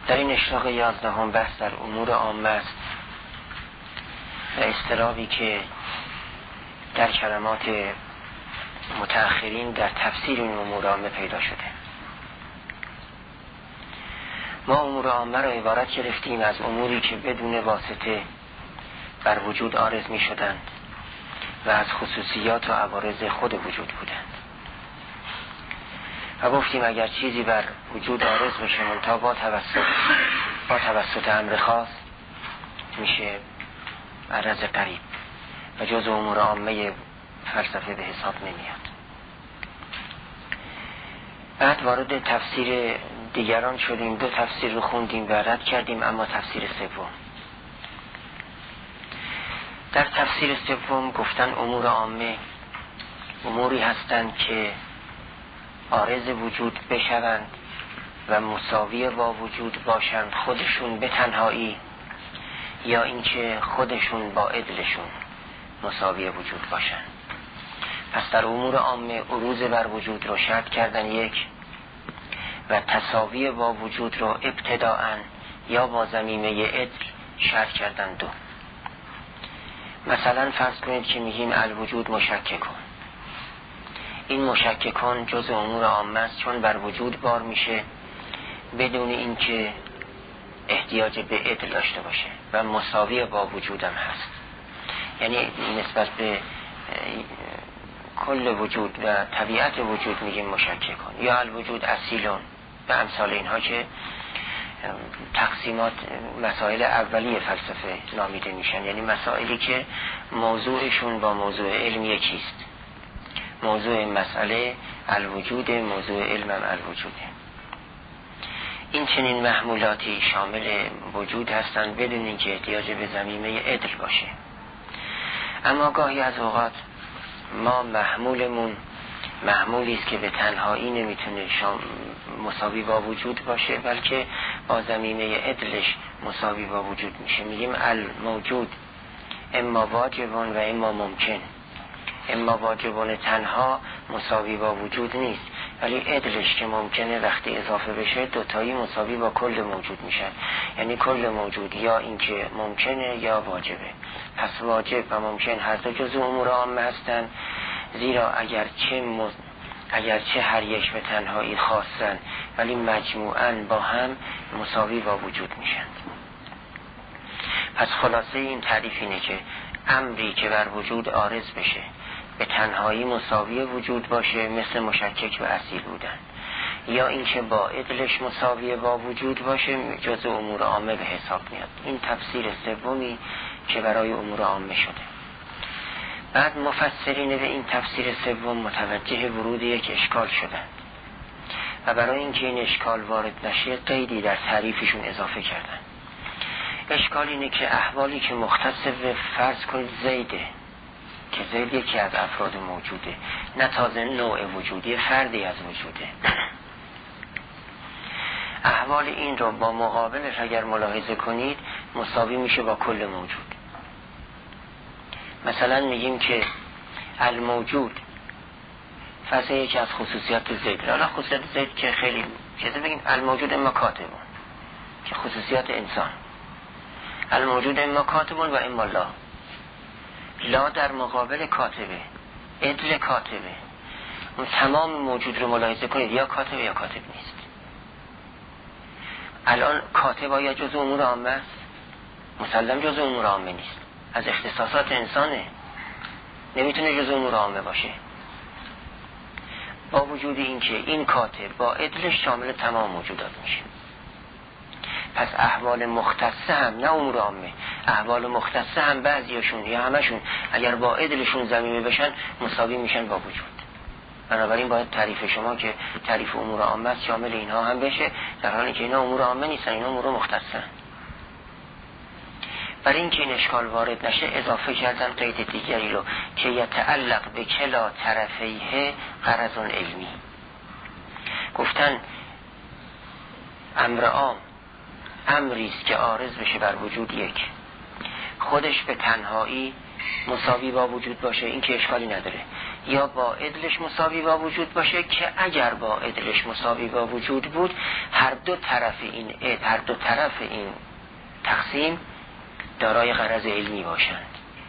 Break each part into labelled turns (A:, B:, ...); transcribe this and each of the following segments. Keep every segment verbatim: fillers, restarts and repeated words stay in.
A: در این اشراق یازدهم بحث در امور عامه است و اضطرابی که در کلمات متأخرین در تفسیر این امور عامه پیدا شده. ما امور عامه را عبارت گرفتیم از اموری که بدون واسطه بر وجود عارض می شدند و از خصوصیات و عوارض خود وجود بودند و گفتیم اگر چیزی بر وجود عارض بشه منتها با توسط با توسط امر خاص میشه عرض قریب و جز امور عامه فلسفه به حساب نمیاد. بعد وارد تفسیر دیگران شدیم، دو تفسیر رو خوندیم و رد کردیم، اما تفسیر سوم در تفسیر سوم گفتن امور عامه اموری هستند که عارض وجود بشوند و مساوی با وجود باشند، خودشون به تنهایی یا اینکه خودشون با عدلشون مساوی وجود باشند. پس در امور عامه عروض بر وجود رو شرط کردن یک و تساوی با وجود رو ابتداءً یا با ضمیمه عدل شرط کردن دو. مثلا فرض کنید که میگیم الوجود مشککون، این مشککون جز امور عامه است چون بر وجود بار میشه بدون اینکه احتیاج به عدل داشته باشه و مساوی با وجودم هست، یعنی نسبت به کل وجود و طبیعت وجود میگیم مشککون. یا الوجود اصیلون به امثال اینها که تقسیمات مسائل اولیه فلسفه نامیده میشن، یعنی مسائلی که موضوعشون با موضوع علم یکیست. موضوع مسئله الوجود، موضوع علم هم الوجوده. این چنین محمولاتی شامل وجود هستند بدون اینکه احتیاج به ضمیمه عدل باشه. اما گاهی از اوقات ما محمولمون محمولی است که به تنهایی نمیتونه مساوی با وجود باشه بلکه با ضمیمه عدلش مساوی با وجود میشه. میگیم الموجود اما واجبون و اما ممکن. اما واجبون تنها مساوی با وجود نیست، ولی عدلش که ممکنه وقتی اضافه بشه دوتایی مساوی با کل موجود میشن، یعنی کل موجود یا اینکه ممکنه یا واجبه. پس واجب و ممکن هر دو جزء امور عامه هستند، زیرا اگرچه مز... اگرچه هر یک به تنهایی خاصن ولی مجموعاً با هم مساوی با وجود میشن. پس خلاصه این تعریف اینه که امری که بر وجود عارض بشه به تنهایی مساوی وجود باشه مثل مشکک و اصیل بودن، یا اینکه با عدلش مساوی با وجود باشه جزء امور عامه به حساب میاد. این تفسیر سومی که برای امور عامه شده. بعد مفسرین به این تفسیر سوم متوجه ورود یک اشکال شدند و برای اینکه این اشکال وارد نشه قیدی در تعریفشون اضافه کردند. اشکال اینه که احوالی که مختص به فرض کنید زیده، که زید یکی از افراد موجوده، نه تازه نوع وجودی، فردی از وجوده، احوال این رو با مقابلش اگر ملاحظه کنید مساوی میشه با کل موجود. مثلا میگیم که الموجود فرض یکی از خصوصیات زید، حالا خصوصیات زید که خیلی چیزی بگیم الموجود اما کاتبون که خصوصیات انسان، الموجود اما کاتبون و اما لا. لا در مقابل کاتبه، عدل کاتبه. اون تمام موجود رو ملاحظه کنید یا کاتبه یا کاتب نیست. الان کاتب آیا جزء امور عامه است؟ مسلم جزء امور عامه نیست، از اختصاصات انسانه، نمیتونه جزء امور عامه باشه. با وجود این که این کاتب با عدلش شامل تمام موجودات میشه. پس احوال مختصه هم نه امور عامه، احوال مختصه هم بعضیاشون یا همشون اگر با عدلشون ضمیمه بشن مساوی میشن با وجود. بنابراین باید تعریف شما که تعریف امور عامه است شامل اینها هم بشه، در حالی که اینا امور عامه نیستن، اینا امور مختصن. برای اینکه این اشکال وارد نشه اضافه کردن قید دیگری رو که یتعلق به کلا طرفیه غرض علمی. گفتن امر عام امریست که عارض بشه بر وجود یک، خودش به تنهایی مساوی با وجود باشه، این که اشکالی نداره. یا با عدلش مساوی با وجود باشه که اگر با عدلش مساوی با وجود بود هر دو طرف این عدل، هر دو طرف این تقسیم دارای غرض علمی باشند.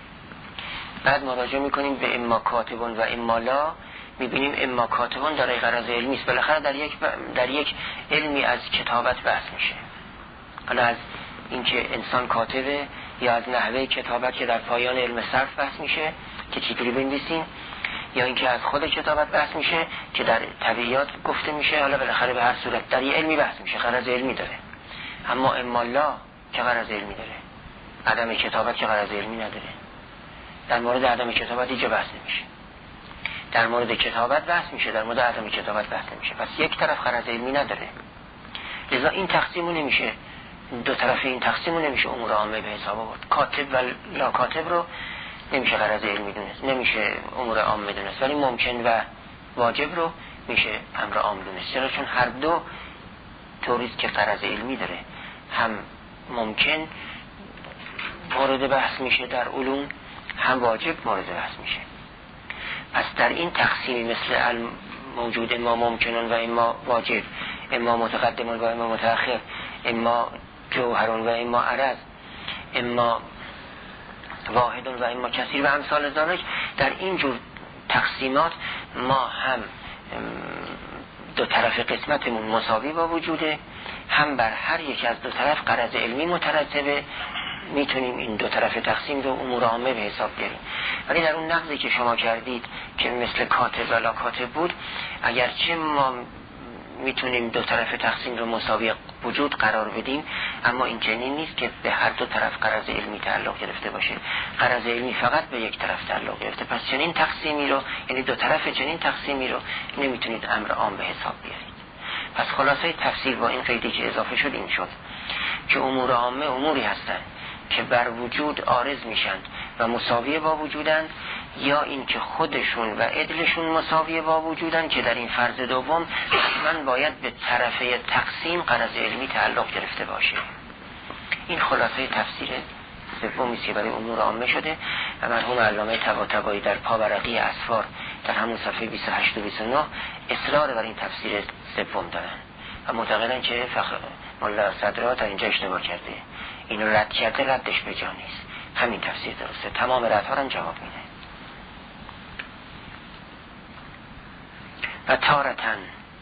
A: بعد مراجعه میکنیم به اما کاتبون و اما لا، میبینیم اما کاتبون دارای غرض علمی است. بالاخره در یک در یک علمی از کتابت بحث میشه، حالا از اینکه انسان کاتبه یا از نحوه کتابت که در پایان علم صرف بحث میشه که چطوری بنویسیم، یا اینکه از خود کتابت بحث میشه که در طبیعیات گفته میشه. حالا بالاخره به هر صورت در یه علمی بحث میشه، غرض علمی داره. اما اما لا که غرض علمی داره، عدم کتابت که غرض علمی نداره. در مورد عدم کتابت اینجا بحث نمیشه، در مورد کتابت بحث میشه، در مورد عدم کتابت بحث نمیشه. پس یک طرف غرض علمی نداره، لذا این تقسیمو نمیشه، دو طرف این تقسیمو نمیشه امور عامه به حساب آورد. کاتب و لا کاتب رو نمیشه غرض علمی دونست، نمیشه امور عامه دونست، ولی ممکن و واجب رو میشه امر عام دونست. چرا؟ چون هر دو طوریست که غرض علمی داره، هم ممکن مورد بحث میشه در علوم، هم واجب مورد بحث میشه. پس در این تقسیمی مثل موجود اما ممکنون و اما واجب، اما متقدمون و اما متأخر، اما جوهرون و اما عرض، اما واحدون و اما کثیر و امثال ذالک، در این جور تقسیمات ما هم دو طرف قسمتمون مساوی با وجوده، هم بر هر یک از دو طرف غرض علمی مترتبه، میتونیم این دو طرف تقسیم رو امور عامه به حساب بیاریم. ولی در اون نقضی که شما کردید که مثل کاتب و لا کاتب بود، اگرچه ما میتونیم دو طرف تقسیم رو مساوی وجود قرار بدیم، اما این چنین نیست که به هر دو طرف غرض علمی تعلق گرفته باشه. غرض علمی فقط به یک طرف تعلق گرفته. پس چنین تقسیمی رو، یعنی دو طرف چنین تقسیمی رو نمیتونید امر عام به حساب بیارید. پس خلاصه تفسیر با این قیدی که اضافه شد این شد که امور عامه اموری هستند که بر وجود عارض میشن و مساوی با وجودند، یا این که خودشون و عدلشون مساوی با وجودند که در این فرض دوم حتما باید به طرفه تقسیم غرض علمی تعلق گرفته باشه. این خلاصه تفسیر سومی که برای امور عامه شده و مرحوم علامه طباطبایی در پاورقی اسفار در همون صفحه بیست و هشت و بیست و نه اصرار بر این تفسیر سوم دارن و معتقدن که فخر مولا صدرا تا اینجا اشتباه کرده، اینو رد کرده، ردش به جا نیست، همین تفسیر درسته، تمام ردها رو جواب میده. و تارتن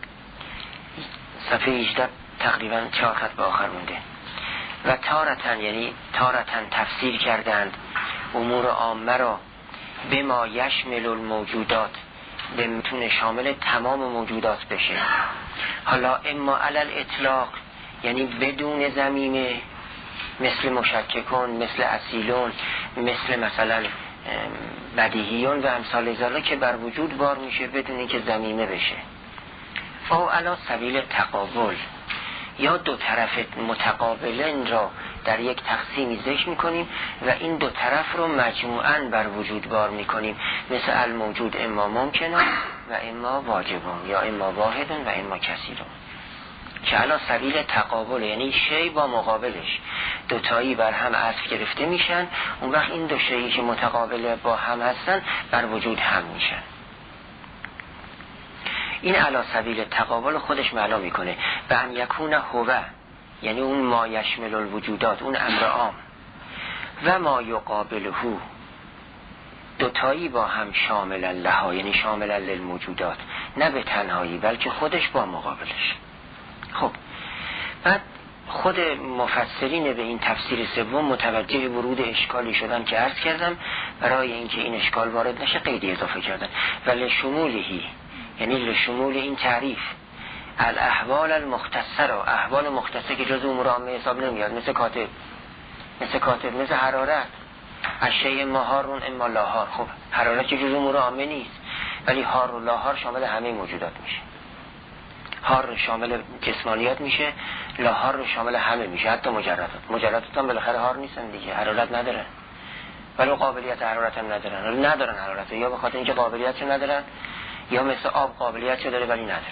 A: صفحه هجده تقریبا چهار خط به آخر مونده. و تارتن یعنی تارتن تفسیر کردند امور عامه را به ما یشمل الموجودات، به میتونه شامل تمام موجودات بشه. حالا اما علل اطلاق یعنی بدون ضمیمه، مثل مشککون، مثل اصیلون، مثل مثلا بدیهیون و امثال ذالک که بر وجود بار میشه بدون اینکه ضمیمه بشه. او علی سبیل تقابل، یا دو طرف متقابلن را در یک تقسیمی ذکر میکنیم و این دو طرف رو مجموعاً بر وجود بار میکنیم، مثل الموجود اما ممکنون و اما واجبون، یا اما واحدون و اما کثیرون، که علی سبیل تقابل یعنی شی با مقابلش دوتایی بر هم عطف گرفته میشن، اون وقت این دو شیئی که متقابل با هم هستن بر وجود هم میشن. این علی سبیل تقابل خودش معلوم میکنه به ان یکون هو، یعنی اون ما یشمل الوجودات، اون امر عام، و ما یقابله، دوتایی با هم شامل لها، یعنی شامل للموجودات، نه به تنهایی بلکه خودش با مقابلش. خب بعد خود مفسرین به این تفسیر سوم متوجه ورود اشکالی شدن که عرض کردم، برای اینکه این اشکال وارد نشه قیدی اضافه کردن و لشمولهی، یعنی لشمول این تعریف الاحوال المختصه را، احوال مختصه که جز امور عامه حساب نمیاد، مثل کاتب، مثل کاتب مثل حرارت، اشیاء ما هارون اما لاهار. خب حرارت که جز امور عامه نیست، ولی هار و لاهار شامل همه موجودات میشه. هار شامل جسمانیات میشه، لاهار رو شامل همه میشه، حتی مجردات. مجردات هم بالاخره هار نیستن دیگه، حرارت ندارن، ولی قابلیت حرارت هم ندارن، ندارن حرارت، یا به خاطر اینکه قابلیت رو ندارن، یا مثل آب قابلیت رو داره ولی نداره.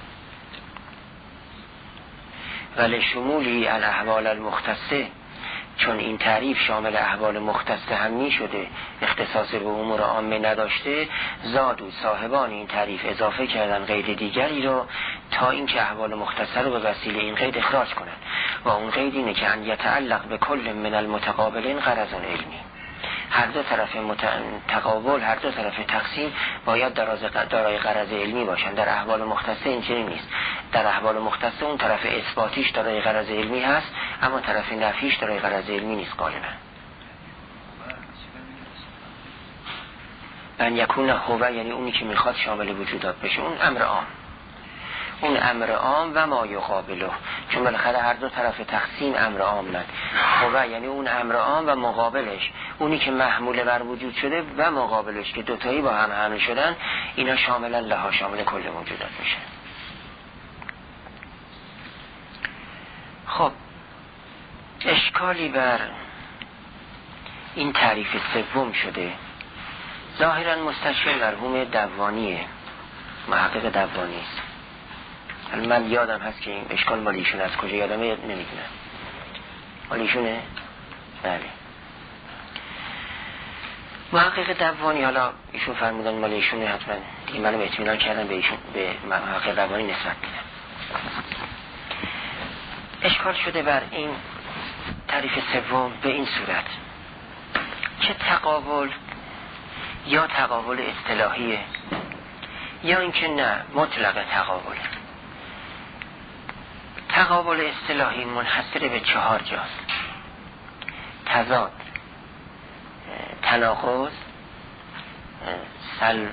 A: ولی شمولی الاحوال المختصه، چون این تعریف شامل احوال مختصه هم می شده، اختصاص به امور عامه نداشته، زادو صاحبان این تعریف اضافه کردن قید دیگری رو تا اینکه احوال مختصه رو به وسیله این قید اخراج کنن و اون قید اینه که ان یتعلق به کل من المتقابلین غرض علمی. هر دو طرف تقابل، هر دو طرف تقسیم باید دارای غرض علمی باشن. در احوال مختصه این چنین نیست. در احوال مختصه اون طرف اثباتیش دارای غرض علمی هست، اما طرف نفیش دارای غرض علمی نیست غالبا. من یکون هو یعنی اونی که میخواد شامل وجودات بشه، اون امر عام، اون امر عام و ما یقابله، چون بالاخره هر دو طرف تقسیم امر عام ند. هو یعنی اون امر عام و مقابلش، اونی که محمول بر وجود شده و مقابلش که دوتایی با هم حمل شدن، اینا شاملا لها، شامل کل موجودات میشه. خب اشکالی بر این تعریف سوم شده، ظاهرا مستشکل مرحوم دوانیه، محقق دوانی است. من یادم هست که این اشکال مال ایشون از کجا یادمه نمیدونم. مال ایشونه؟ بله. محقق دوانی، حالا ایشون فرمودن مال ایشونه، حتما دیگه منم اطمینان کردم به ایشون، به محقق دوانی نسبت میدم. اشکال شده بر این تعریف سوم به این صورت که تقابل یا تقابل اصطلاحیه یا اینکه نه مطلق تقابل. تقابل اصطلاحی منحصر به چهار جاست: تضاد، تناقض، سل...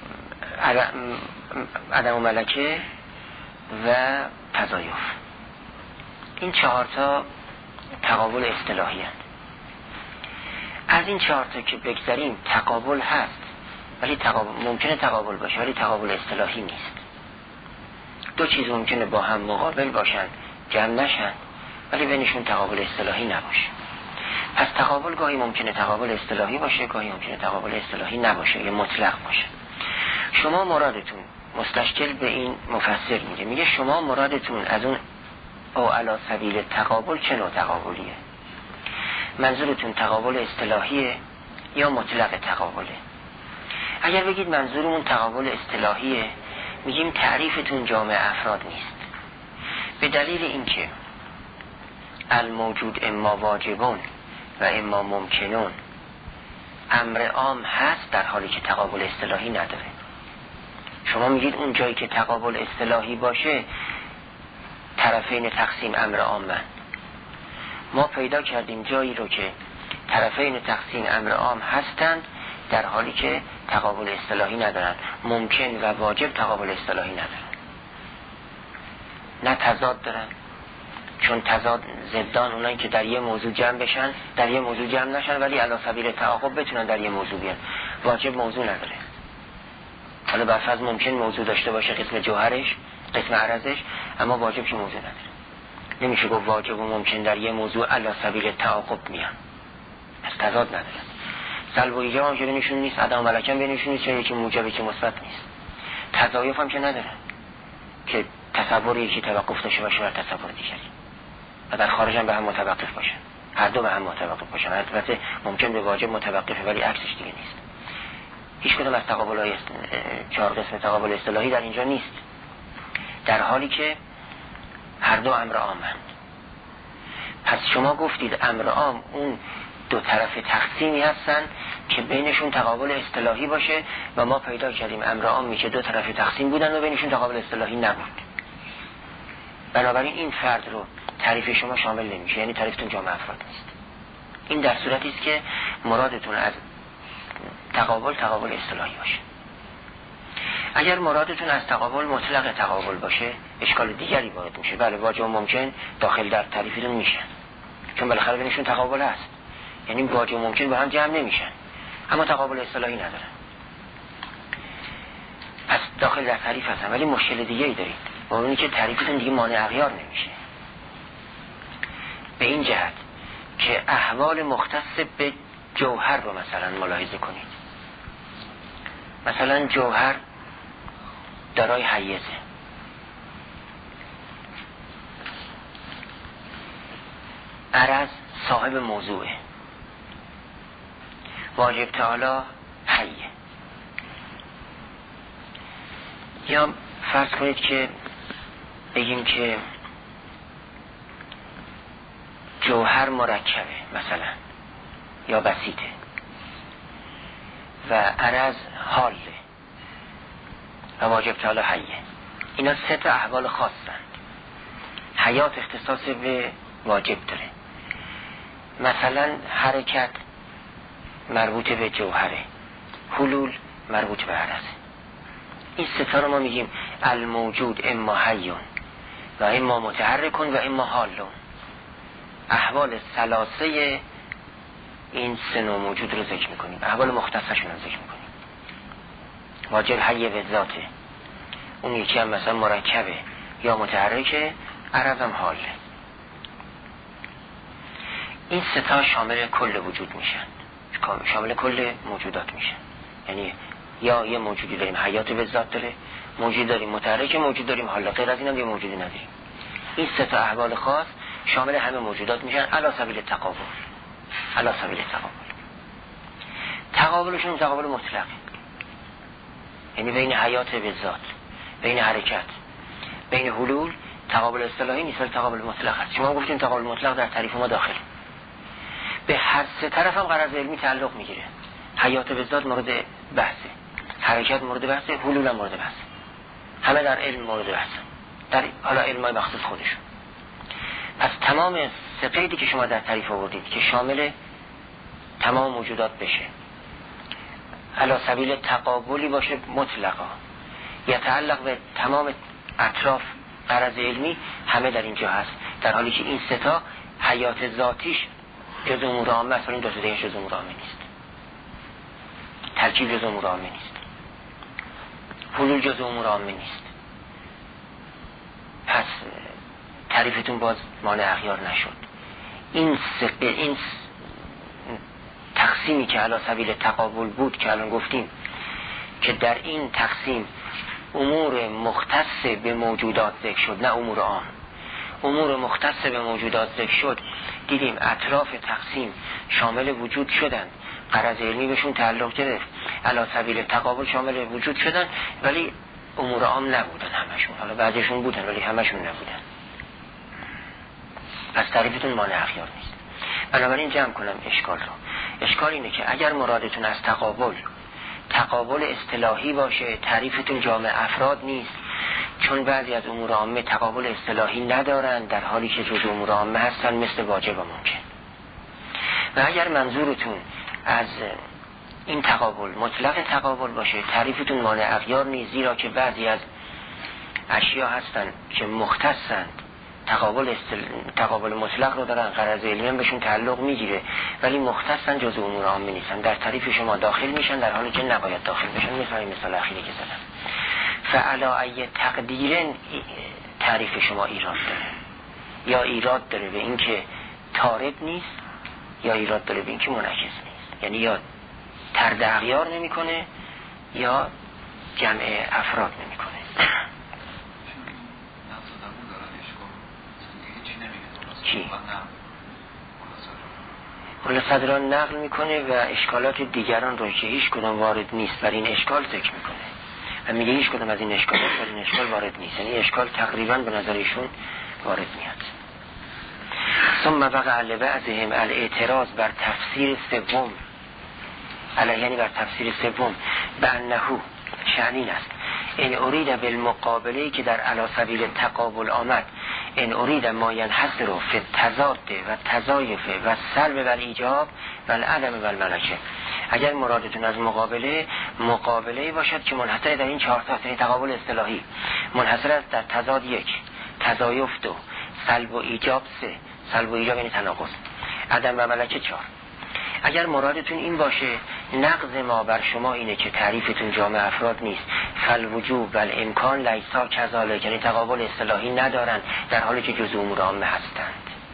A: عدم ملکه و تضایف. این چهار تا تقابل اصطلاحی هست. از این چهار تا که بگذاریم تقابل هست، ولی تقابل ممکنه تقابل باشه ولی تقابل اصطلاحی نیست. دو چیز ممکنه با هم مقابل باشن، جمع نشن، ولی بینشون تقابل اصطلاحی نباشه. پس تقابل گاهی ممکنه تقابل اصطلاحی باشه، گاهی ممکنه تقابل اصطلاحی نباشه یا مطلق باشه. شما مرادتون، مستشکل به این مفسر میگه، میگه شما مرادتون از اون او علی سبیل تقابل چه نوع تقابلیه؟ منظورتون تقابل اصطلاحیه یا مطلق تقابله؟ اگر بگید منظورمون تقابل اصطلاحیه، میگیم تعریفتون جامع افراد نیست، به دلیل اینکه الموجود اما واجبون و اما ممکنون امر عام هست در حالی که تقابل اصطلاحی نداره. شما میگید اون جایی که تقابل اصطلاحی باشه طرفین تقسیم امر عامن. ما پیدا کردیم جایی رو که طرفین تقسیم امر عام هستند در حالی که تقابل اصطلاحی ندارن. ممکن و واجب تقابل اصطلاحی ندارن، نه تضاد دارن، چون تضاد ضدان اونایی که در یه موضوع جمع بشن در یه موضوع جمع نشن ولی علی سبیل تعاقب بتونن در یه موضوع بیان. واجب موضوع نداره. حالا برفرض ممکن موضوع داشته باشه، قسم جوهرش، قسم عرضش، اما واجب که موضوع نداره. نمیشه گفت واجب و ممکن در یه موضوع علی سبیل تعاقب میان، از تضاد نداره. سلب و ایجاب هم که بینشون نیست، عدم ملکه هم بینشون نیست، چون یکی موجبه که مثبت نیست. تضایف هم که نداره که تصور یکی توقف داشته باشه بر تصور دیگری و در خارج هم به هم متوقف باشن، هر دو به هم متوقف باشن. البته ممکن به واجب متوقفه ولی عکسش دیگه نیست. هیچ کدوم از تقابل‌های چهار قسم تقابل اصطلاحی در اینجا نیست، در حالی که هر دو امر عامند. پس شما گفتید امر عام اون دو طرف تقسیمی هستن که بینشون تقابل اصطلاحی باشه و ما پیدا کردیم امر عامی که دو طرف تقسیم بودن و بینشون تقابل اصطلاحی نبود. بنابراین این فرد رو تعریف شما شامل نمیشه، یعنی تعریفتون جامع افراد نیست. این در صورتی است که مرادتون از تقابل تقابل اصطلاحی باشه. اگر مرادتون از تقابل مطلق تقابل باشه اشکال دیگری وارد میشه. بله واجب و ممکن داخل در تعریفتون میشن، چون بالاخره بینشون تقابل هست، یعنی واجب و ممکن با هم جمع نمیشن اما تقابل اصطلاحی ندارن، پس داخل در تعریف هستن. ولی مشکل دیگه ای دارید با اونی که تعریفتون دیگه مانع اغیار نمیشه، به این جهت که احوال مختص به جوهر رو مثلا ملاحظه کنید. مثلا جوهر دارای حیزه، عرض صاحب موضوعه. واجب تعالی حیه. یا فرض کنید که بگیم که جوهر مرکبه مثلا یا بسیطه و عرض حاله و واجب تعالی حیه. اینا سه تا احوال خاصن. حیات اختصاص به واجب داره. مثلا حرکت مربوط به جوهره، حلول مربوط به عرضه. این سه تا رو ما میگیم الموجود اما حیون و اما متحرکون و اما حالون. احوال ثلاثه این سه نوع موجود رو ذکر میکنیم، احوال مختصشون رو ذکر میکنیم. واجب حی به ذاته، اون یکی هم مثلا مرکبه یا متحرکه، عرض هم حاله. این سه تا شامل کل وجود میشن، شامل کل موجودات میشن. یعنی یا یه موجودی داریم حیات به ذات داره، موجود داریم متحرک، موجود داریم حاله، غیر از این هم یه موجودی نداریم. این سه تا احوال خاص شامل همه موجودات میشن علی سبیل تقابل. علی سبیل تقابل. تقابلشون تقابل مطلقه، یعنی بین حیات به ذات، بین حرکت، بین حلول تقابل اصطلاحی نیست، ولی تقابل مطلق است. شما گفتین تقابل مطلق در تعریف ما داخل. به هر سه طرف هم غرض علمی تعلق میگیره. حیات به ذات مورد بحثه، حرکت مورد بحثه، حلول هم مورد بحثه. همه در علم مورد بحثه، در حالا علمای مخصوص خودشون. پس تمام سه قیدی که شما در تعریف آوردید که شامل تمام موجودات بشه، علی سبیل تقابلی باشه مطلقا، یتعلق به تمام اطراف غرض علمی، همه در اینجا هست. در حالی که این سه تا حیات ذاتیش جز امور عامه است، این دو تا دیگه جز امور عامه نیست. ترکیب جز امور عامه نیست، حلول جز امور عامه نیست. پس تعریفتون باز مانع اغیار نشد. این سقه این تقسیمی که علی سبیل تقابل بود که الان گفتیم که در این تقسیم امور مختص به موجودات ذکر شد، نه امور عام. امور مختص به موجودات ذکر شد، دیدیم اطراف تقسیم شامل وجود شدن، غرض علمی بهشون تعلق گرفت، علی سبیل تقابل شامل وجود شدن، ولی امور عام نبودن همشون. حالا بعضیشون بودن ولی همشون نبودن. پس تعریفتون مانع اغیار نیست. بنابراین جمع کنم اشکال رو. اشکال اینه که اگر مرادتون از تقابل تقابل اصطلاحی باشه، تعریفتون جامع افراد نیست، چون بعضی از امور عامه تقابل اصطلاحی ندارن در حالی که جز امور عامه هستن، مثل واجب و ممکن. و اگر منظورتون از این تقابل مطلق تقابل باشه، تعریفتون مانع اغیار نیست، زیرا که بعضی از اشیا هستن که مختصند، تقابل استل... تقابل مطلق رو دارن، غرض علمی هم بهشون تعلق میگیره، ولی مختصن جز امور عامه نیستن، در تعریف شما داخل میشن در حالی که نباید داخل بشن. مثل این مثال اخیری که زدم. فعلا ای تقدیر تعریف شما ایراد داره، یا ایراد داره به این که طارد نیست، یا ایراد داره به این که منعکس نیست. یعنی یا طرد اغیار نمیکنه یا جمع افراد نمیکنه. کی؟ ولی صدران نقل میکنه و اشکالات دیگران رو که هیچ کدام وارد نیست بر این اشکال ذکر میکنه و میگه هیچ کدام از این اشکالات بر این اشکال وارد نیست. یعنی اشکال تقریبا به نظر ایشون وارد میاد. ثم وقع لبعضهم الاعتراض بر تفسیر سوم، علی یعنی بر تفسیر سوم، بانهو شأنین است این ارید بالمقابله که در علی سبیل تقابل آمد، این ارید ما ینحصر فی التضاد و تضایف و سلب و ایجاب و العدم و الملکه. اگر مرادتون از مقابله مقابله باشد که منحصر در این چهار تا، یعنی تقابل اصطلاحی منحصر است در تضاد یک، تضایف دو، سلب و ایجاب سه، سلب و ایجاب یعنی تناقض، عدم و ملکه چهار. اگر مرادتون این باشه نقض ما بر شما اینه که تعریفتون جامع افراد نیست، فالوجوب و الامکان لیسا کذالک، یعنی تقابل اصطلاحی ندارن در حالی که جزء امور عامه هستند.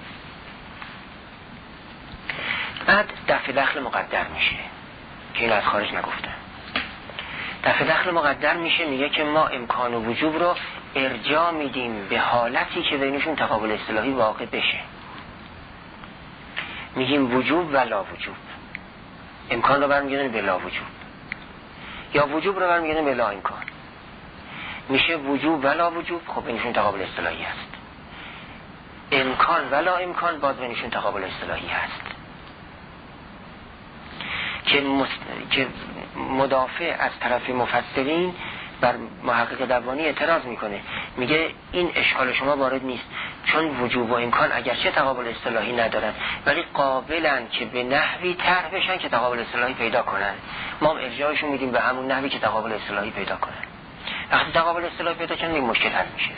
A: بعد دفع دخل مقدر میشه که این از خارج نگفتم. دفع دخل مقدر میشه، میگه که ما امکان و وجوب رو ارجاع میدیم به حالتی که بینشون تقابل اصطلاحی واقع بشه. میگیم وجوب و لا وجوب. امکان رو برمیگردونه به لا وجوب، یا وجوب رو برمیگردونه به لا امکان. میشه وجوب و لا وجوب. خب اینشون تقابل اصطلاحی هست. امکان و لا امکان باز بینشون تقابل اصطلاحی هست که, مست... که مدافع از طرف مفسرین بر محقق دوانی اعتراض میکنه، میگه این اشکال شما وارد نیست، چون وجوب و امکان اگرچه تقابل اصطلاحی ندارن ولی قابلن که به نحوی طرح بشن که تقابل اصطلاحی پیدا کنن. ما ارجاعشون میدیم به همون نحوی که تقابل اصطلاحی پیدا کنن. وقتی تقابل اصطلاحی پیدا کنن این مشکل حل میشه.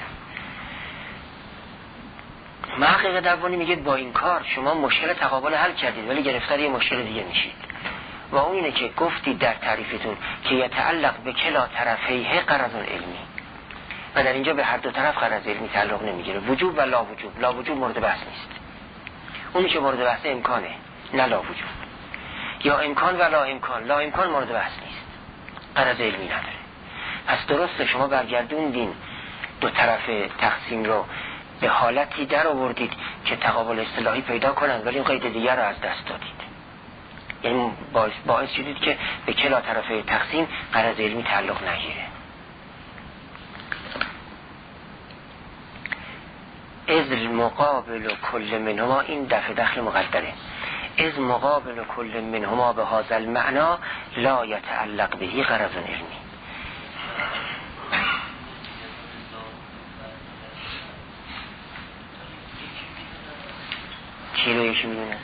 A: محقق دوانی میگه با این کار شما مشکل تقابل حل کردید ولی گرفتار یه مشکل دیگه میشید، و اون اینه که گفتید در تعریفتون که یتعلق به کلا طرفیه غرض علمی، و در اینجا به هر دو طرف غرض علمی تعلق نمیگیره. وجوب و لا وجوب. لا وجوب مورد بحث نیست، اونی که مورد بحث امکانه نه لا وجوب، یا امکان و لا امکان. لا امکان مورد بحث نیست، غرض علمی نداره. پس درسته شما برگردوندین دو طرف تقسیم رو به حالتی در آوردید که تقابل اصطلاحی پیدا کنن ولی این قید دیگر رو از دست دادید، یعنی باعث, باعث شدید که به کلا طرف تقسیم غرض علمی تعلق نگیره. از مقابل کل منهما، این دفع دخل مقدره، از مقابل کل منهما به هذا المعنا لا یتعلق بهی غرض علمی. چی رو یکی میدونه؟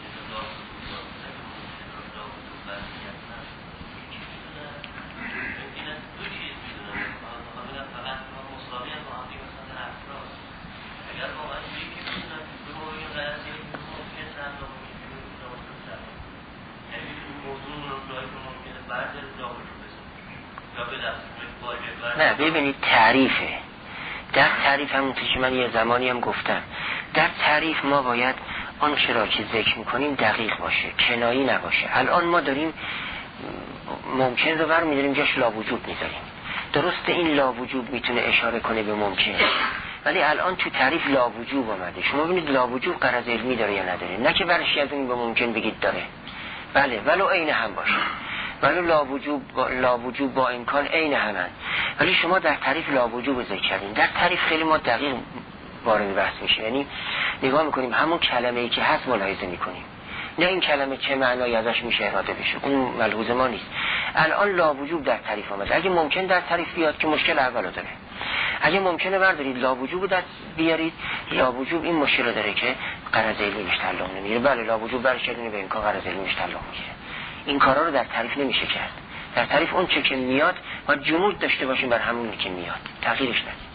A: نه ببینید تعریفه، در تعریف همون که من یه زمانی هم گفتم، در تعریف ما باید آن چرا که ذکر میکنیم دقیق باشه، کنایی نباشه. الان ما داریم ممکن رو برمی‌داریم جاش لا وجوب میذاریم. درسته این لا وجوب میتونه اشاره کنه به ممکن، ولی الان تو تعریف لا وجوب آمده. شما ببینید لا وجوب غرض علمی داره یا نداره، نه که برش از اون به ممکن بگید داره. بله ولو عین هم باشه، ولو لا وجوب با لا وجوب با امکان عین همن، ولی شما در تعریف لا وجوب ذکر کردین. در تعریف خیلی ما دقیق وارد بحث میشه، یعنی نگاه میکنیم همون کلمه‌ای که هست ملاحظه میکنیم، نه این کلمه چه معنایی ازش میشه اراده بشه، اون ملحوظ ما نیست. الان لا وجوب در تعریف آمده، اگه ممکن در تعریف بیاد که مشکل اولو داره، اگه ممکنه بردارید لا وجوب در بیارید، لا وجوب این مشکل داره که غرض علمی بهش تعلق نمیگیره. بله لا وجوب برش بدونه به امکان غرض علمی بهش تعلق میگیره. این کارا رو در تعریف نمیشه کرد. در تعریف اون چه که میاد ما جمود داشته باشیم بر همونی که میاد، تغییرش ندیم.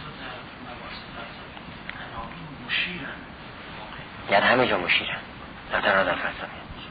A: در همه جا مشیرن، در در در فلسفه.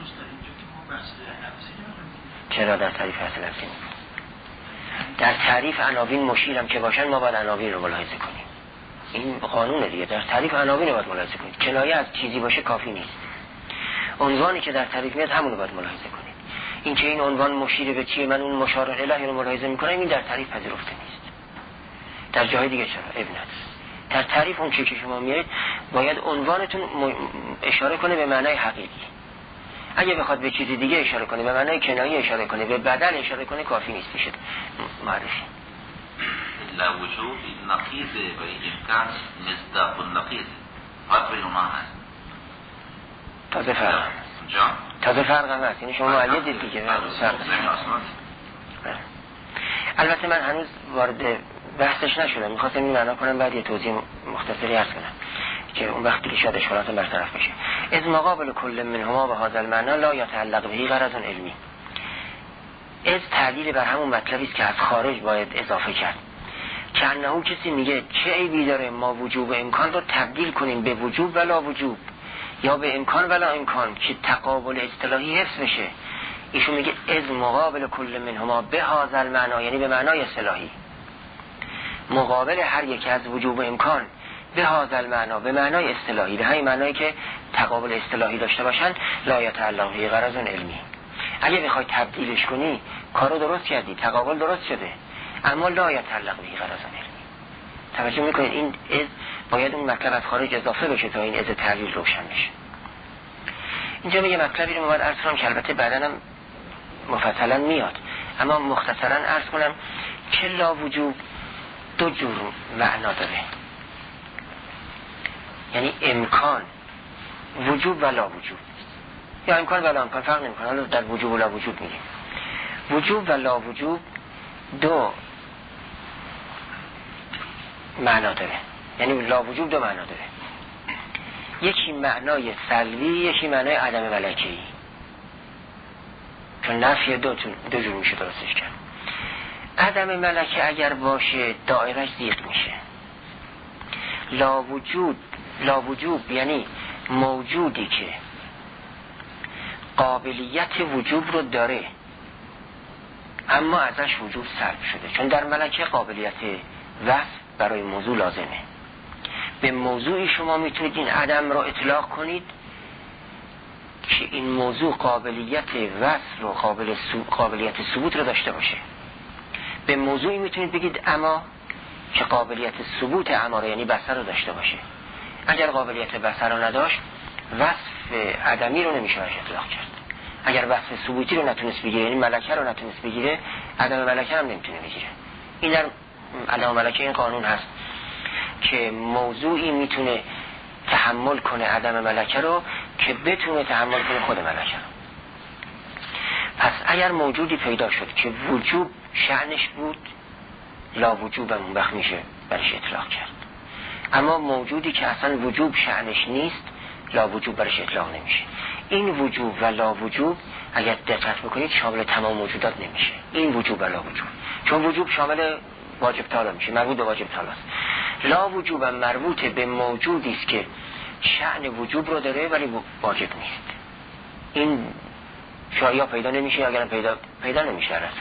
A: چرا در تعریف اصل هستیم؟ در تعریف عناوین مشیرم که باشن ما باید عناوین رو ملاحظه کنیم. این قانونه دیگه، در تعریف عناوین رو باید ملاحظه کنیم. کنایه از چیزی باشه کافی نیست. عنوانی که در تعریف میاد همون رو باید ملاحظه کنیم. این که این عنوان مشیر به چیه، من اون مشار الیه رو ملاحظه میکنم، این در تعریف پذیرفته نیست. در جای دیگه چرا؟ ابن در تعریف اون چیزی که شما میارید باید عنوانتون اشاره کنه به معنای حقیقی. اگه بخواد به چیزی دیگه اشاره کنه، به معنای کنایه اشاره کنه، به بدل اشاره کنه، کافی نیست میشه معرفی.
B: لا وجود نقیض و امکان مصداق النقیض، فرق بین اونها هست.
A: تازه فرق
B: جان
A: تازه فرق هم هست، یعنی شما معید دیگه. البته من هنوز وارد بحثش نشدم، میخواستم این معنا کنم بعد یه توضیح مختصری عرض کنم که اون وقت دیگه شاید اشکالات برطرف بشه. از مقابل کل منهما به هذا المعنى لا يتعلق به غرض علمی. از تعدیل بر همون مطلبی است که از خارج باید اضافه کرد. که انه کسی میگه چه عیبی داره ما وجوب و امکان رو تبدیل کنیم به وجوب و لا وجوب، یا به امکان و لا امکان که تقابل اصطلاحی حفظ بشه. ایشون میگه از مقابل کل منهما به هذا المعنى، یعنی به معنای اصطلاحی مقابل هر یک از وجوب و امکان به هذا المعنى، به معنای اصطلاحی، به همین معنایی که تقابل اصطلاحی داشته باشن، لا یتعلق به غرض علمی. اگه بخوای تبدیلش کنی کارو درست کردی، تقابل درست شده، اما لا یتعلق به غرض علمی. توجه میکنید این از باید اون مطلب از خارج اضافه بشه تا این از تعلیل روشن بشه. اینجا یه مطلبی رو باید عرض کنم که البته بعداً هم مفصلا میاد، اما مختصراً عرض کنم که لا وجوب دو جور معنا داره، یعنی امکان وجوب و لا وجوب، یا امکان و لا امکان فرق نمی‌کنه. حالا در وجوب و لا وجوب میگیم. وجوب و لا وجوب دو معنا داره، یعنی لا وجوب دو معنا داره، یکی معنای سلبی، یکی معنای عدم ملکه‌ای، چون نفی دو دو جور میشه درستش کرد. عدم ملکه اگر باشه دایرش ضیق میشه. لا وجود لا وجوب یعنی موجودی که قابلیت وجوب رو داره اما ازش وجوب سلب شده، چون در ملکه قابلیت وصف برای موضوع لازمه. به موضوعی شما میتونید این عدم رو اطلاق کنید که این موضوع قابلیت وصف رو قابل سو... قابلیت ثبوت رو داشته باشه. به موضوعی میتونید بگید اما که قابلیت ثبوت اما رو یعنی بصر رو داشته باشه. اگر قابلیت بصر رو نداشت وصف عدمی رو نمیشه برش اطلاق کرد. اگر وصف ثبوتی رو نتونست بگیره یعنی ملکه رو نتونست بگیره، عدم ملکه هم نمیتونه بگیره. این در علامه ملکه این قانون هست که موضوعی میتونه تحمل کنه عدم ملکه رو که بتونه تحمل کنه خود ملکه رو. پس اگر موجودی پیدا شد که وجوب شأنش بود، لا وجوب هم اون وقت میشه برش اطلاق کرد. اما موجودی که اصلا وجوب شأنش نیست، لا وجوب برش اطلاق نمیشه. این وجوب و لا وجوب اگر دقت بکنید شامل تمام موجودات نمیشه. این وجوب و لا وجوب، چون وجوب شامل واجب تعالی میشه، مربوط به واجب تعالی است. لا وجوب هم مربوط به موجودی است که شأن وجوب رو داره ولی واجب نیست. این شایا پیدا نمیشه، اگرم پیدا پیدا نمیشه اصلا.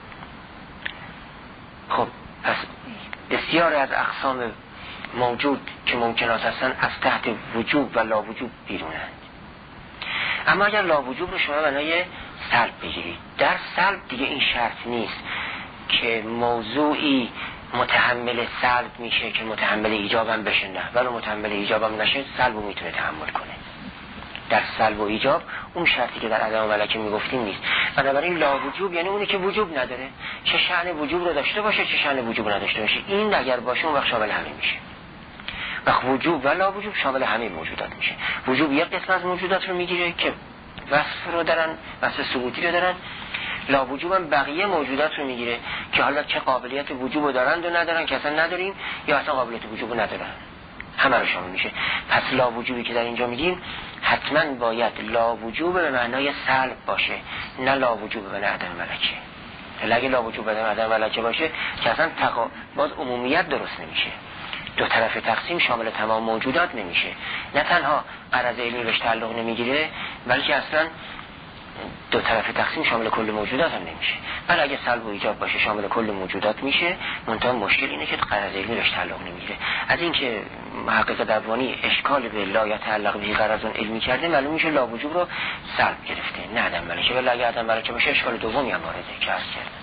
A: خب پس بسیار از اقسام موجود که ممکنات هستن از تحت وجوب و لا وجوب بیرونند. اما اگر لا وجوب رو شما معنای سلب بگیرید، در سلب دیگه این شرط نیست که موضوعی متحمل سلب میشه که متحمل ایجاب هم بشه، نه، ولی متحمل ایجاب هم نشه سلب رو میتونه تحمل کنه. در سلب و ایجاب اون شرطی که در عدم ملکه میگفتیم نیست. بنابراین لا وجوب یعنی اونی که وجوب نداره، چه شأن وجوب رو داشته باشه چه شأن وجوب نداشته باشه، این اگر باشه اون وقت شامل همه میشه. وقت وجوب و لا وجوب شامل همه موجودات میشه. وجوب یک قسم از موجودات رو میگیره که وصف رو دارن، وصف ثبوتی رو دارن. لا وجوب هم بقیه موجودات رو میگیره که حالا چه قابلیت وجوب رو دارن و ندارن که اصلا نداریم، یا اصلا قابلیت وجوب رو ندارن، همه رو شامل میشه. پس لا وجوبی که در اینجا میگیم حتما باید لا وجوب به معنای سلب باشه، نه لا وجوب به معنای عدم ملکه. اگه لا وجوب به معنای عدم ملکه باشه که اصلا تقا... باز عمومیت درست نمیشه، دو طرف تقسیم شامل تمام موجودات نمیشه. نه تنها غرض علمی بهش تعلق نمیگیره بلکه اصلا دو طرف تقسیم شامل کل موجودات هم نمیشه. ولی اگه سلب و ایجاب باشه شامل کل موجودات میشه. منتها مشکل اینه که غرض علمی بهش تعلق نمیگیره. از اینکه محقق دوانی اشکال به لا یتعلق به غرض علمی کرده، معلوم میشه لا وجوب رو سلب گرفته نه عدم ملکه. ولی اگه عدم ملکه باشه اشکال دومی هم وارده که عرض کردم.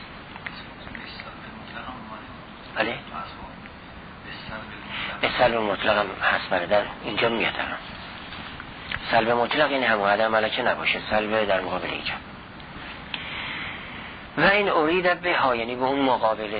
A: بله؟ به سلب مطلق هم هست برادر، اینجا میاد الان. سلب مطلق این هم عدم ملکه نباشه، سلب در مقابل ایجاب. و این ارید به ها یعنی به اون مقابله.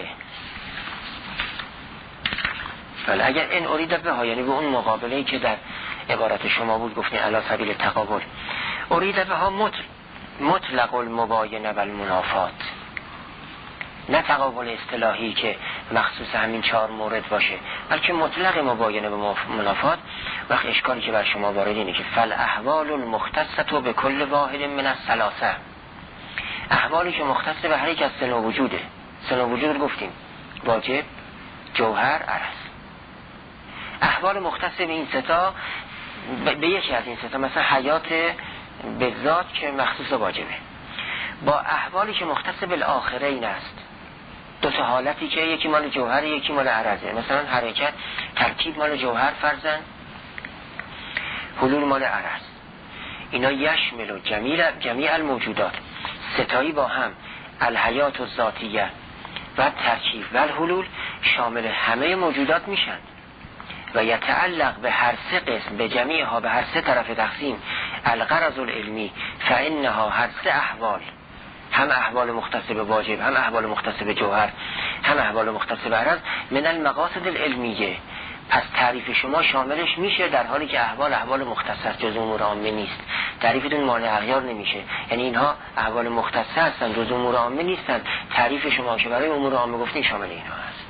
A: ولی اگر این ارید به ها یعنی به اون مقابله‌ای که در عبارت شما بود گفتین علی سبیل تقابل، ارید به ها مطلق مطلق المباینه و المنافات، نه تقابل اصطلاحی که مخصوص همین چهار مورد باشه، بلکه مطلق مباینه به منافات. وقت اشکالی که بر شما وارد اینه که فل احوال المختصه به کل واحد من الثلاثه، احوالی که مختص به هر یک از سه نوع وجوده. سه نوع وجود گفتیم واجب، جوهر، عرض. احوال مختص به این سه تا به یکی از این سه تا مثلا حیات به ذات که مخصوص واجبه، با احوالی که مختص بالآخره این است، دو تا حالتی که یکی مال جوهر یکی مال عرضه. مثلا حرکت ترکیب مال جوهر فرضاً، حلول مال عرض. اینا یشمل و جمیع جمیع الموجودات، ستایی با هم الحیات و ذاتیه و ترکیب و الحلول شامل همه موجودات میشن و یتعلق به هر سه قسم به جمیع ها به هر سه طرف تقسیم الغرض العلمی فانها هر سه احوال، هم احوال مختص به واجب، هم احوال مختص به جوهر، هم احوال مختص به عرض، من المقاصد العلمیه. پس تعریف شما شاملش میشه، در حالی که احوال احوال مختص است، جز امور عامه نیست. تعریفتون مانع اغیار نمیشه، یعنی اینها احوال مختص هستن، جز امور عامه نیستن. تعریف شما که برای امور عامه گفتین شامل اینها هست.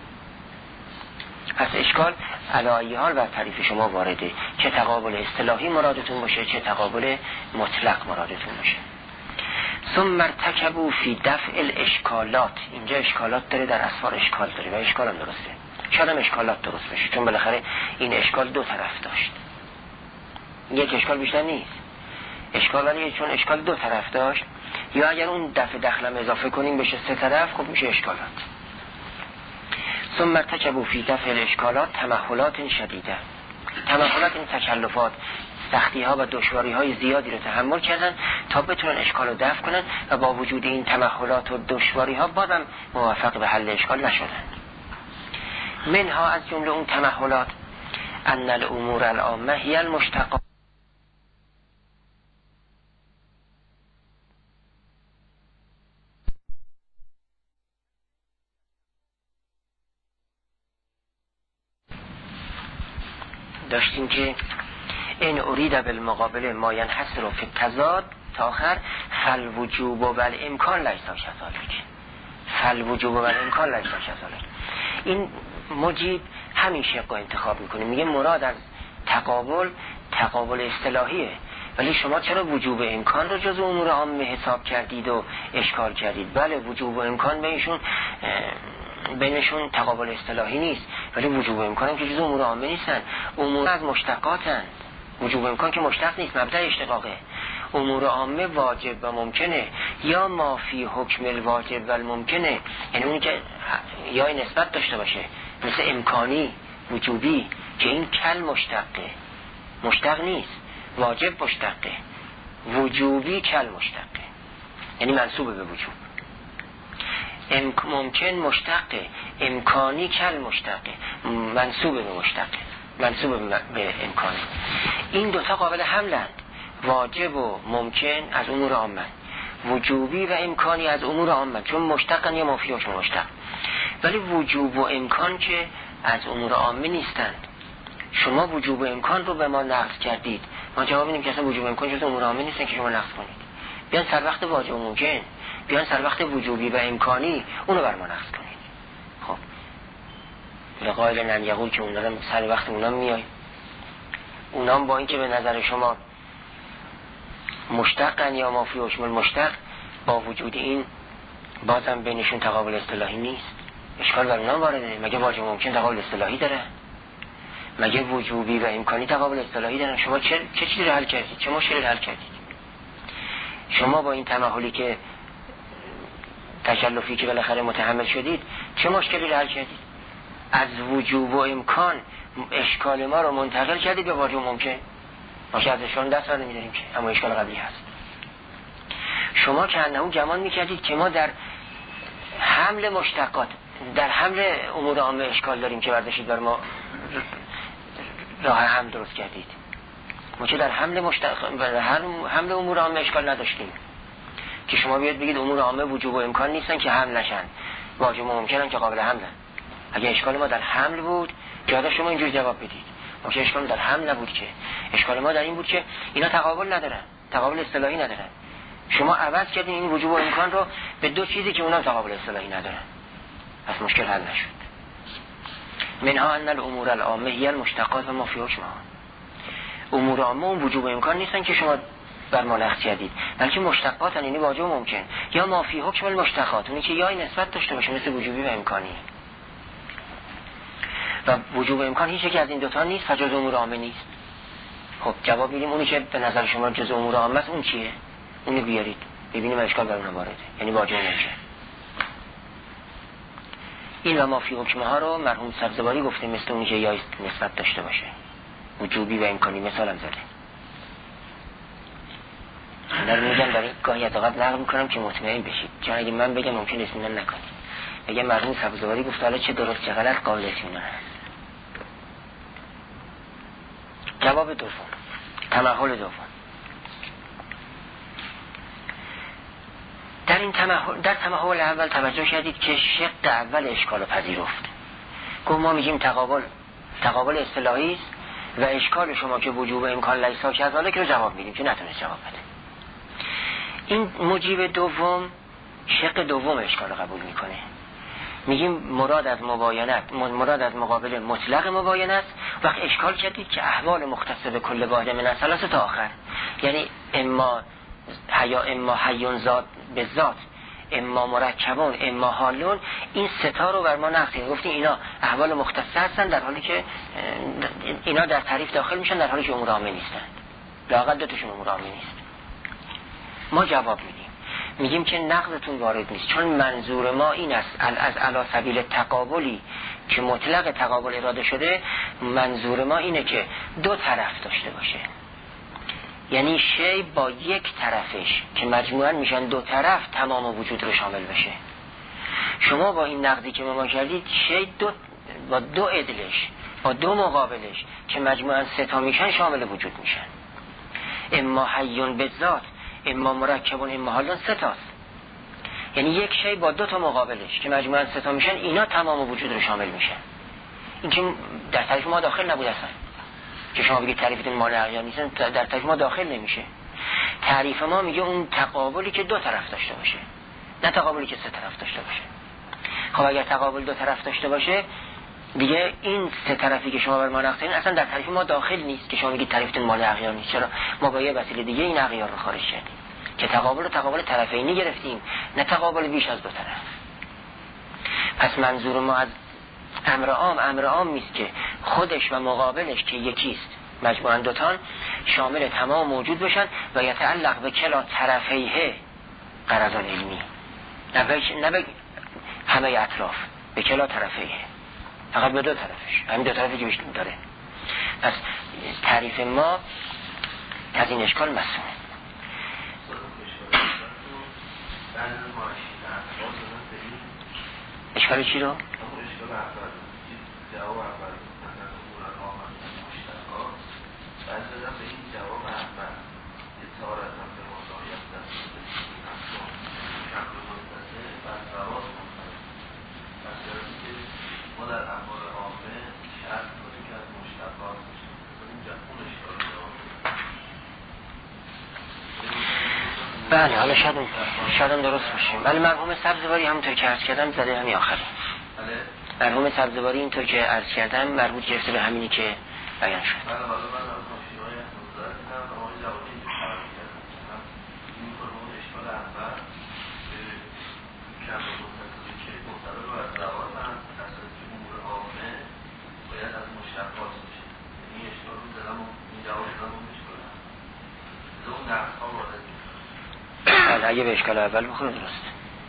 A: پس اشکال علی ای حال بر تعریف شما وارده، چه تقابل اصطلاحی مرادتون باشه، چه تقابل مطلق مرادتون باشه. ثم ارتکبوا فی دفع الاشکالات. اینجا اشکالات داره، در اسفار اشکال داره و اشکال هم درسته. شاید هم اشکالات درست بشه، چون بالاخره این اشکال دو طرف داشت، یک اشکال بیشتر نیست. اشکال ولی چون اشکال دو طرف داشت، یا اگر اون دفع دخلم اضافه کنیم بشه سه طرف، خب میشه اشکالات. ثم ارتکبوا فی دفع الاشکالات تمهلات شدیده. تمهلات این تکلفات، سختی ها و دشواری های زیادی رو تحمل کردن تا بتونن اشکال رو دفع کنن و با وجود این تمهلات و دشواری ها بازم موفق به حل اشکال نشدن. منها از جمله اون تمهلات ان الامور العامه هی المشتقات. داشتیم که این ارید بالمقابل ما ینحصر فی التضاد تا آخر فالوجوب و الامکان لیس کذالک. فالوجوب و الامکان لیس کذالک. این مجیب همین شق انتخاب میکنه، میگه مراد از تقابل تقابل اصطلاحیه، ولی شما چرا وجوب امکان رو جز امور عامه حساب کردید و اشکال کردید؟ بله وجوب و امکان بینشون بینشون تقابل اصطلاحی نیست، ولی وجوب و امکان هم که جز امور عامه نیستن، امور از مشتقاتن. وجوب و امکان که مشتق نیست، مبدأ اشتقاقه. امور عامه واجب و ممکنه، یا ما فی حکم الواجب و الممکنه، یعنی اونی که یا نسبت داشته باشه، مثل امکانی وجوبی که این کل مشتقه، مشتق نیست. واجب مشتقه، وجوبی کل مشتقه، یعنی منصوب به وجوب. ممکن مشتقه، امکانی کل مشتقه، منصوب به مشتقه، منصوب به امکانی. این دوتا قابل حملند، واجب و ممکن از امور عامه، وجوبی و امکانی از امور عامه، چون مشتقن یا مافیاشون مشتق. ولی وجوب و امکان که از امور عامه نیستند. شما وجوب و امکان رو به ما نقض کردید، ما جواب میدیم که اصلا وجوب و امکان جز امور عامه نیستن که شما نقض کنید. بیان سر وقت واجب و ممکن، بیان سر وقت وجوبی و امکانی اونو بر ما نقض کنید. خب لقائل نم یقول که اونا سر وقت اونا میای، اونا با اینکه به نظر شما مشتقن یا مافی حکم المشتق، با وجود این بازم بینشون تقابل اصطلاحی نیست. اشکال بر اونا وارده. مگه واجب ممکن تقابل اصطلاحی داره؟ مگه وجوبی و امکانی تقابل اصطلاحی دارن؟ شما چه چه چیزی رو حل کردید؟ چه مشکلی رو حل کردید؟ شما با این تمهلی که تکلفی که بالاخره متحمل شدید چه مشکلی رو حل کردید؟ از وجوب و امکان اشکال ما رو منتقل کردید به واجب ممکن. ما که ازشون دست بر نمی‌داریم که، اما اشکال قبلی هست. شما که انهو گمان میکردید که ما در حمل مشتقات، در حمل امور عامه اشکال داریم که برداشتید بر ما راه هم درست کردید. ما که در حمل مشتق، در حمل امور عامه اشکال نداشتیم که شما بیاد بگید امور عامه وجوب و امکان نیستن که حمل نشن، واجب و ممکنن که قابل حملن. اگه اشکال ما در حمل بود جاده شما اینجور جواب بدید. ما که اشکال در حمل نبود، که اشکال ما در این بود که اینا تقابل ندارن، تقابل اصطلاحی ندارن. شما عوض کردین این وجوب و امکان رو به دو چیزی که اونها تقابل اصطلاحی ندارن. پس مشکل حل نشد. منها ان الامور العامه هی المشتقات و ما فی حکمها. امور عامه اون وجوب و امکان نیستن که شما بر ما نقض کردید، بلکه مشتقاتن، یعنی واجب و ممکن، یا ما فی حکم المشتقات، اونی که یا نسبت داشته باشه مثل وجوبی و امکانی. و وجوب و امکان هیچ یک از این دوتا نیست، فجز امور عامه نیست. خب جواب میدیم اونی که به نظر شما جز امور عامه است اون چیه؟ اونو بیارید ببینیم اشکال بر اون وارده، یعنی واجب نمیشه. این و ما فی حکمه ها رو مرحوم سبزواری گفته مثل اونی که یا نسبت داشته باشه، وجوبی و امکانی. مثالم زده. در میگم برای گاهی از اوقات نقل میکنم که مطمئن بشید، چون اگه من بگم ممکن اطمینان نکنید. اگه مرحوم سبزواری گفت حالا چه درست چه غلط قابل اطمینان هست. جواب دوم، تمهل دوم. در این تمحل در تمحل اول توجه کردید که شق اول اشکال پذیرفت. گفت ما میگیم تقابل تقابل اصطلاحی است و اشکال شما که وجوب امکان لیسا کذالک رو جواب میدیم که نتونست جواب بده. این مجیب دوم شق دوم اشکال قبول میکنه. میگیم مراد از مباینت مراد از مقابل مطلق مباینت است. وقت اشکال کردید که احوال مختص به کل واحد من الثلاثه تا آخر، یعنی اما حیا اما حیون ذات به ذات اما مرکبون اما حالون، این ستا رو بر ما نقصیم. گفتیم اینا احوال مختصه هستن در حالی که اینا در تعریف داخل میشن در حالی که امور عامه نیستن. لااقل دو تاشون امور عامه نیست. ما جواب میدیم میگیم که نقضتون وارد نیست، چون منظور ما این است از علی سبیل تقابلی که مطلق تقابل اراده شده، منظور ما اینه که دو طرف داشته باشه، یعنی شی با یک طرفش که مجموعاً میشن دو طرف تمام وجود رو شامل بشه. شما با این نقدی که ما کردید شی دو با دو عدلش با دو مقابلش که مجموعاً سه تا میشن شامل وجود میشن. اما حیون به ذات اما مرکبون اما حالون سه تاست، یعنی یک شی با دو تا مقابلش که مجموعاً سه تا میشن اینا تمام وجود رو شامل میشن. این که در تعریف ما داخل نبود اصلا، که شما بگید تعریفتون مال اغیار نیستن در تعریف ما داخل نمیشه. تعریف ما میگه اون تقابلی که دو طرف داشته باشه، نه تقابلی که سه طرف داشته باشه. خب اگر تقابل دو طرف داشته باشه دیگه این سه طرفی که شما بر ما نقصین اصلا در تعریف ما داخل نیست که شما بگید تعریفتون مال اغیار نیست. چرا؟ ما با یه وسیله دیگه این اغیار رو خارج کردیم که تقابل رو تقابل طرفینی گرفتیم، نه تقابل بیش از دو طرف. پس منظور ما از امر عام امر عام میست که خودش و مقابلش که یکیست مجموعاً دوتان شامل تمام موجود بشن و یتعلق به کلا طرفیه غرضان علمی، نه به همه اطراف، به کلا طرفیه، فقط به دو طرفش، همین دو طرفی که بیشتر داره. پس تعریف ما از این اشکال مسئول. اشکال چی رو؟
C: جواب اول مثلا امور آمد مشتقات بعد دادم به این جواب اول اطارت هم به مضایت دست بسیدیم اصلا شکل مستسه بعد رواز مستسه. پس جایی که ما در امور آمه شرط کنیم که از مشتقات بشیم اینجا اون اشکال جواب.
A: بله حالا شاید شاید درست باشیم. ولی مرحوم سبزواری همونطور که عرض کردم زده همی آخری. بله مرحوم سبزواری اینطور که عرض کردم مربوط گرفته به همینی که بیان شد.
C: بله حالا من از ماشین‌های نظر دیدم و آقای جوابی اینجور فرق کردم. این فرمون اشکال اول به کم و مستقلی که مستقل رو از روان هم اصلا که امور آمه باید از مشتقات بشه. این اشکال رو دارم و این جواب دارم و اشکال هم از اون نقص ها وارد
A: بله اگه به اشکال اول بخونه درست.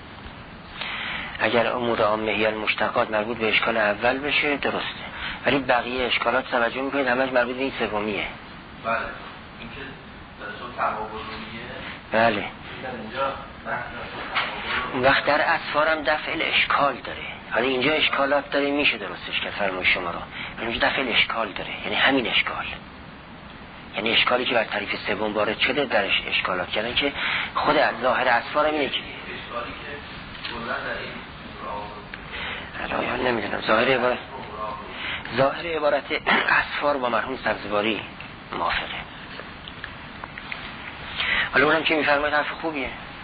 A: اگر امور عامه المشتقات مربوط به اشکال اول بشه درسته، ولی بقیه اشکالات توجه میکنید همش مربوط به این سومیه.
C: بله این که درسون تقابلیه.
A: بله
C: اینجا
A: اون وقت در اطفار هم دفع اشکال داره. حالا اینجا اشکالات داره میشه درستش که فرمای شما رو، ولی اینجا دفع اشکال داره، یعنی همین اشکال، یعنی اشکالی که بر طریف سوم وارد شده درش اشکالات کردن که خود ظاهر اطفار هم اینه که
C: اشکالی که کلا در این
A: الان نمیدونم ظاهر عبارت ظاهر عبارت اصفار با مرحوم سبزواری موافقه. حالا اونم که میفرماید حرف خوبیه.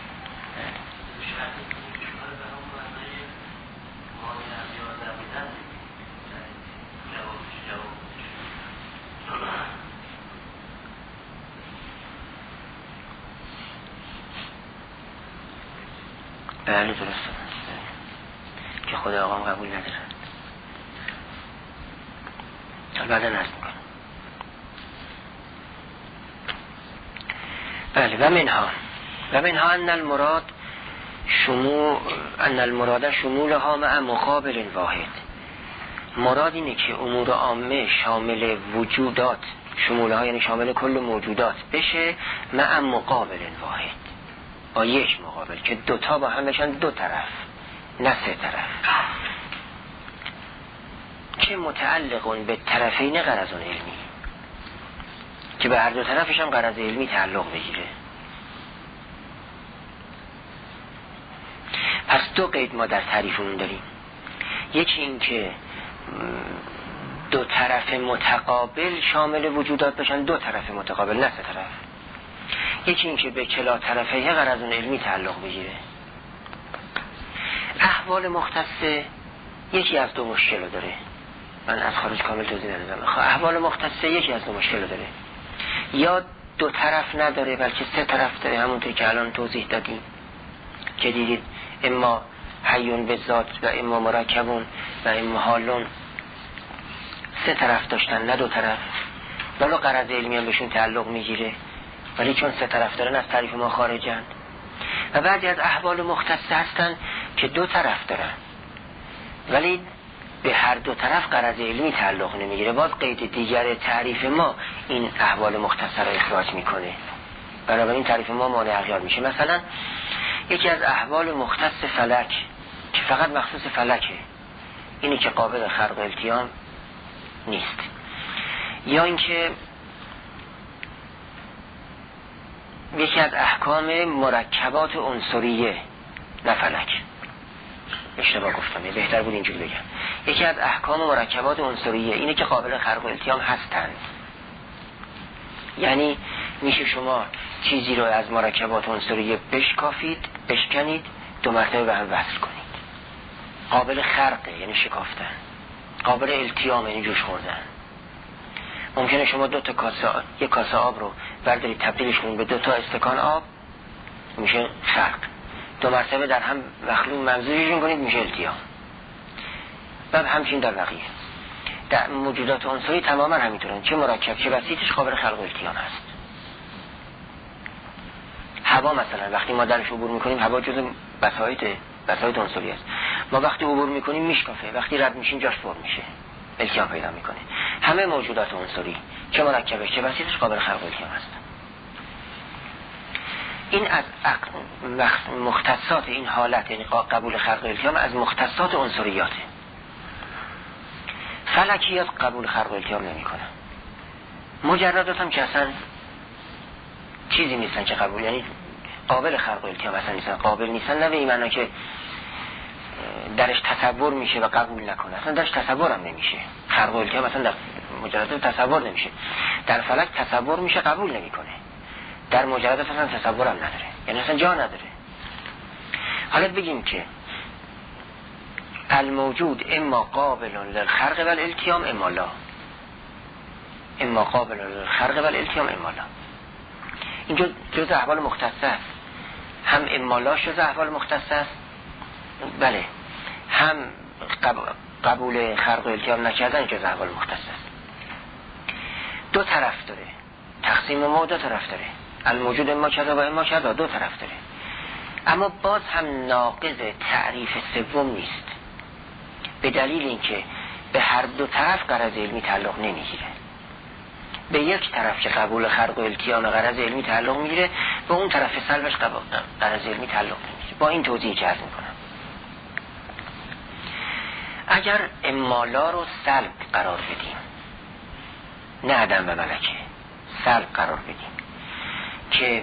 A: بله درسته که خود آقام قبول نداره. بعدا نرس میکنم. بله و منها و منها ان المراد شمول ان المراد شمولها مع مقابل واحد. مراد اینه که امور عامه شامل وجودات، شمولها یعنی شامل کل موجودات بشه مع مقابل واحد، با یک مقابل که دوتا با هم بشن دو طرف نه سه طرف، که متعلقون به طرفین غرضون علمی، که به هر دو طرفش هم غرض علمی تعلق بگیره. دو قید ما در تعریفمون داریم. یکی این که دو طرف متقابل شامل وجودات بشن، دو طرف متقابل نه سه طرف. یکی این که به کلا طرفه غرض علمی تعلق بگیره. احوال مختصه یکی از دو مشکل رو داره، من از خارج کامل توضیح ندادم. احوال مختصه یکی از دو مشکل رو داره، یا دو طرف نداره بلکه سه طرف داره، همونطور که الان توضیح دادیم که دیدید اما حیون به ذات و اما مرکبون و اما حالون، سه طرف داشتن نه دو طرف. ولو غرض علمی هم بهشون تعلق میگیره ولی چون سه طرف دارن از تعریف ما خارجن. و بعضی از احوال مختصه هستن که دو طرف دارن ولی به هر دو طرف غرض علمی تعلق نمیگیره. باز قید دیگر تعریف ما این احوال مختصه را اخراج میکنه، بنابراین تعریف ما مانع اغیار میشه. مثلا یکی از احوال مختص فلک که فقط مخصوص فلکه، اینی که قابل خرق التیام نیست. یا اینکه یکی از احکام مرکبات عنصریه نه فلک، اشتباه گفتم، بهتر بود اینجوری بگم. یکی از احکام مرکبات عنصریه اینه که قابل خرق التیام هستند. یعنی میشه شما چیزی رو از مرکبات عنصریه بشکافید، بشکنید، دو مرتبه به هم وصل کنید. قابل خرقه یعنی شکافتن، قابل التیام یعنی جوش خوردن. ممکنه شما دو تا کاسه یک کاسه آب رو بردارید تبدیلش کنید به دو تا استکان آب، میشه خرق. دو مرتبه در هم مخلوط ممزوجشون کنید میشه التیام. و همچنین در بقیه در موجودات عنصری تماما همینطورن، چه مرکب چه بسیطش قابل خلق التیام هست. هوا مثلا وقتی ما درش عبور میکنیم، هوا جزء بسایط بسایط عنصری است. ما وقتی عبور میکنیم میشکافه، وقتی رد میشیم جاش پر میشه، التیام پیدا میکنه. همه موجودات عنصری چه مرکبش چه بسیطش قابل خلق التیام هست. این از مختصات این حالت، یعنی قبول خلق التیام از مختصات عنصریاته. فلکیات قبول خلق التیام نمی کنن. مجردات هم که اصلا چیزی نیستن که قبول، یعنی قابل خلق التیام اصلا نیستن، قابل نیستن. نه به این معنی که درش تصور میشه و قبول نکنه، اصلا درش تصور هم نمیشه. خلق التیام اصلا در مجردات تصور نمیشه. در فلک تصور میشه، قبول نمیکنه. در مجردات اصلا تصور هم نداره، یعنی اصلا جا نداره. حالا بگیم که الموجود اما قابل للخرق و الالتیام اما لا، اما قابل للخرق و الالتیام اما لا. این جز احوال مختصه است. هم اما لا جز احوال مختصه است، بله، هم قبول خرق و التیام نکردن جز احوال مختصه است. دو طرف داره، تقسیم ما دو طرف داره. الموجود اما کذا و اما کذا دو طرف داره، اما باز هم ناقض تعریف سوم نیست، به دلیل اینکه به هر دو طرف غرض علمی تعلق نمیگیره. به یک طرف که قبول خرق و التیام غرض علمی تعلق میگیره، به اون طرف سلبش غرض علمی تعلق نمیگیره. با این توضیحی که عرض میکنم، اگر امالا رو سلب قرار بدیم، نه عدم و ملکه، سلب قرار بدیم که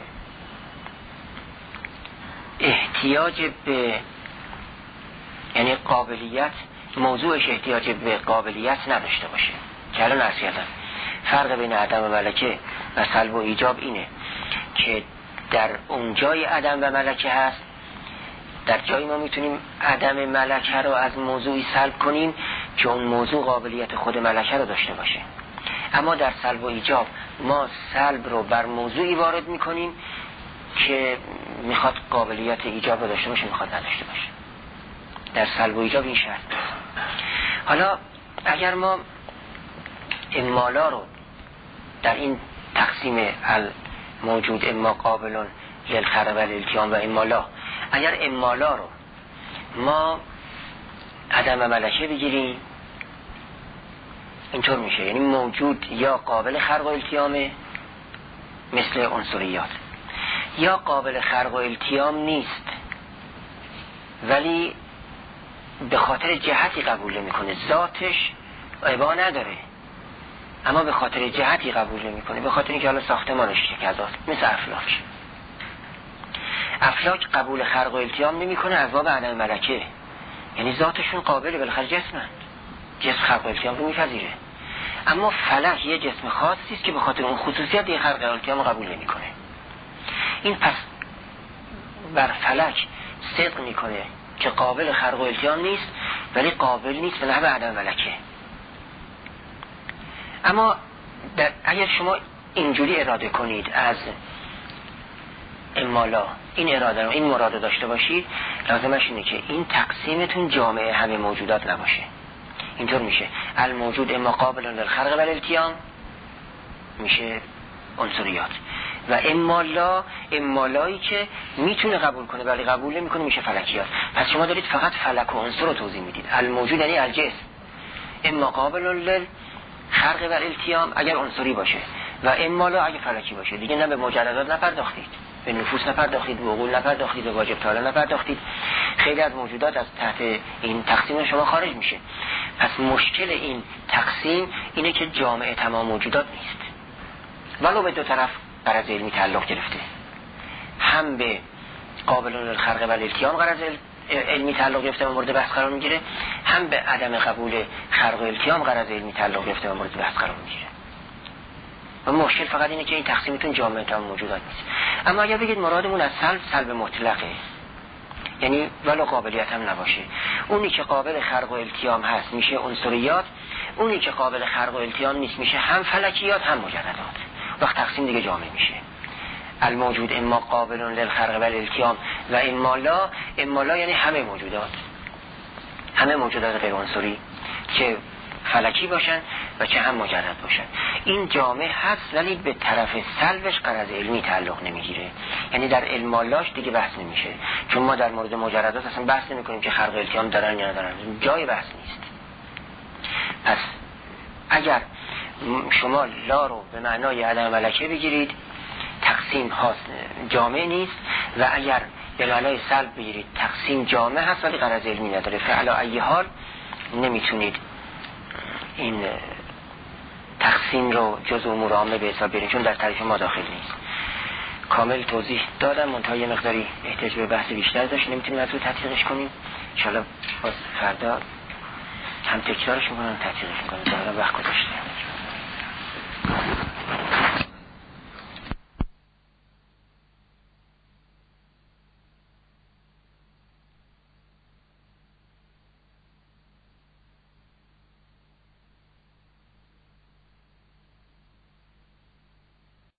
A: احتیاج به، یعنی قابلیت، موضوعش احتیاج به قابلیت نداشته باشه، که الان عرض کردم فرق بین عدم و ملکه و سلب و ایجاب اینه که در اون جای عدم و ملکه هست، در جایی ما میتونیم عدم ملکه رو از موضوعی سلب کنیم که اون موضوع قابلیت خود ملکه رو داشته باشه. اما در سلب و ایجاب ما سلب رو بر موضوعی وارد میکنیم که میخواد قابلیت ایجاب رو داشته باشه، میخواد نداشته باشه. در سلب و ایجاب این شرط. حالا اگر ما امالا رو در این تقسیم موجود اما قابلون للخرق و الالتیام و امالا، اگر امالا رو ما عدم و ملکه بگیریم، اینطور میشه، یعنی موجود یا قابل خرق و التیامه مثل عنصریات، یا قابل خرق و التیام نیست ولی به خاطر جهتی قبول نمیکنه، ذاتش عیبا نداره اما به خاطر جهتی قبول نمیکنه، به خاطر اینکه حالا ساختمانش کذاست، مثل افلاک. افلاک قبول خرق و التیام نمیکنه از باب عدم ملکه، یعنی ذاتشون قابله، بالاخره جسمن، جسم خرق و التیام رو میپذیره. اما فلک یه جسم خاصی است که به خاطر اون خصوصیت یه خرق و التیام قبول نمیکنه. این پس بر فلک صدق میکنه که قابل خرق و التیام نیست، ولی قابل نیست به نحو عدم ملکه. اما در اگر شما اینجوری اراده کنید از امالا این اراده رو، این مراد داشته باشید، لازمش اینه که این تقسیمتون جامعه همه موجودات نباشه. اینطور میشه الموجود اما قابل للخرق و الالتیام میشه عنصریات، و امالا امالایی که میتونه قبول کنه ولی قبول نمیکنه میشه فلکیات. پس شما دارید فقط فلک و عنصر رو توضیح میدید. الموجود یعنی الجسم اما قابل للخرق و الالتیام اگر عنصری باشه، و امالا اگه فلکی باشه. دیگه نه به مجردات نپرداختید، به نفوس نپرداختید، به عقول نپرداختید، به واجب تعالی نپرداختید. خیلی از موجودات از تحت این تقسیم شما خارج میشه. پس مشکل این تقسیم اینه که جامعه تمام موجودات نیست، ولو به دو طرف غرض علمی تعلق گرفته، هم به قابل للخرق و الالتیام غرض علمی تعلق گرفته و مورد بحث قرار میگیره، هم به عدم قبول خرق و التیام غرض علمی تعلق گرفته و مورد بحث قرار میگیره. و مشکل فقط اینه که این تقسیمتون جامعه تمام موجودات نیست. اما اگر بگید مرادمون از سلب سلب مطلقه، یعنی ولو قابلیت هم نباشه، اونی که قابل خرق و التیام هست میشه عنصریات، اونی که قابل خرق و التیام نیست میشه هم فلکیات هم مجردات. وقت تقسیم دیگه جامع میشه. الموجود اما قابل للخرق و الالتیام و اما لا. اما لا یعنی همه موجودات، همه موجودات غیر عنصری که فلکی باشن و چه هم مجرد باشن. این جامع هست ولی به طرف سلبش غرض علمی تعلق نمیگیره، یعنی در علم لاش دیگه بحث نمیشه، چون ما در مورد مجردات اصلا بحث نمی کنیم که خرق التیام دارن یا ندارن، جای بحث نیست. پس اگر شما لا رو به معنای عدم ملکه بگیرید، تقسیم هاست جامع نیست، و اگر به معنای سلب بگیرید تقسیم جامع هست ولی غرض علمی نداره. فعلا ای حال نمیتونید این تقسیم رو جز امور عامه به حساب برین، چون در تعریف ما داخل نیست. کامل توضیح دادم، منتها یه مقداری احتیاج به بحث بیشتر داشت، نمیتونیم از رو تطبیقش کنیم. ان شاءالله باز فردا هم تکرارش میکنم تطبیقش میکنم، دارم وقت گذاشته.